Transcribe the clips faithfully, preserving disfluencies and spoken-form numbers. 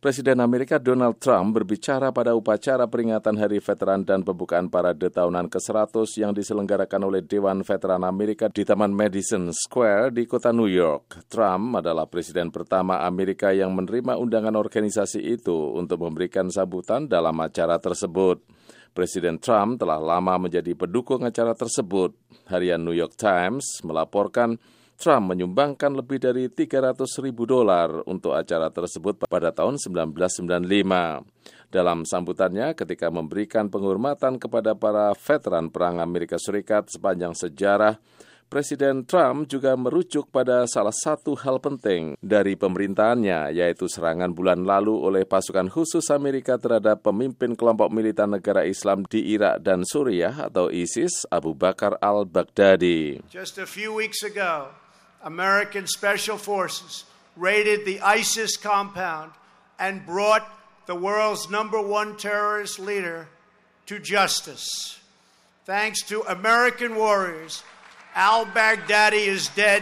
Presiden Amerika Donald Trump berbicara pada upacara peringatan Hari Veteran dan pembukaan parade tahunan ke seratus yang diselenggarakan oleh Dewan Veteran Amerika di Taman Madison Square di kota New York. Trump adalah presiden pertama Amerika yang menerima undangan organisasi itu untuk memberikan sambutan dalam acara tersebut. Presiden Trump telah lama menjadi pendukung acara tersebut. Harian New York Times melaporkan Trump menyumbangkan lebih dari tiga ratus ribu dolar untuk acara tersebut pada tahun sembilan belas sembilan puluh lima. Dalam sambutannya ketika memberikan penghormatan kepada para veteran Perang Amerika Serikat sepanjang sejarah, Presiden Trump juga merujuk pada salah satu hal penting dari pemerintahannya, yaitu serangan bulan lalu oleh pasukan khusus Amerika terhadap pemimpin kelompok militan negara Islam di Irak dan Suriah atau ISIS, Abu Bakar al-Baghdadi. Just a few weeks ago, American Special Forces raided the ISIS compound and brought the world's number one terrorist leader to justice. Thanks to American warriors, al-Baghdadi is dead.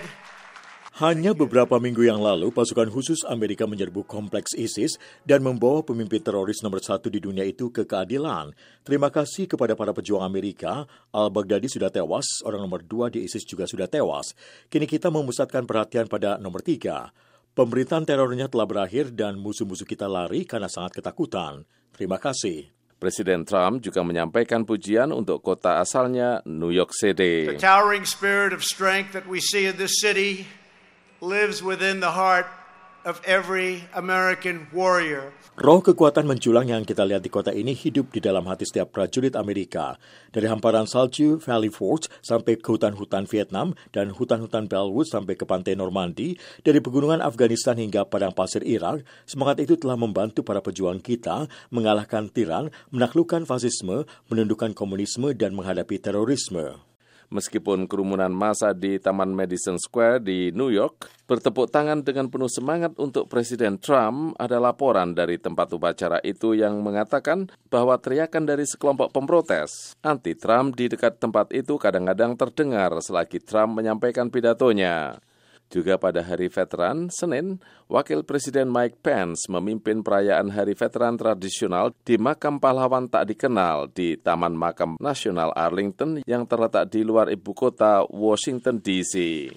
Hanya beberapa minggu yang lalu, pasukan khusus Amerika menyerbu kompleks ISIS dan membawa pemimpin teroris nomor satu di dunia itu ke keadilan. Terima kasih kepada para pejuang Amerika, al-Baghdadi sudah tewas, orang nomor dua di ISIS juga sudah tewas. Kini kita memusatkan perhatian pada nomor tiga. Pemerintahan terornya telah berakhir dan musuh-musuh kita lari karena sangat ketakutan. Terima kasih. Presiden Trump juga menyampaikan pujian untuk kota asalnya, New York City. The towering spirit of strength that we see in this city lives within the heart of every American warrior. Roh kekuatan menjulang yang kita lihat di kota ini hidup di dalam hati setiap prajurit Amerika. Dari hamparan salju Valley Forge sampai ke hutan-hutan Vietnam dan hutan-hutan Bellwood sampai ke pantai Normandy, dari pegunungan Afghanistan hingga padang pasir Irak, semangat itu telah membantu para pejuang kita mengalahkan tiran, menaklukkan fasisme, menundukkan komunisme, dan menghadapi terorisme. Meskipun kerumunan massa di Taman Madison Square di New York bertepuk tangan dengan penuh semangat untuk Presiden Trump, ada laporan dari tempat upacara itu yang mengatakan bahwa teriakan dari sekelompok pemprotes anti-Trump di dekat tempat itu kadang-kadang terdengar selagi Trump menyampaikan pidatonya. Juga pada Hari Veteran, Senin, Wakil Presiden Mike Pence memimpin perayaan Hari Veteran tradisional di Makam Pahlawan Tak Dikenal di Taman Makam Nasional Arlington yang terletak di luar ibu kota Washington D C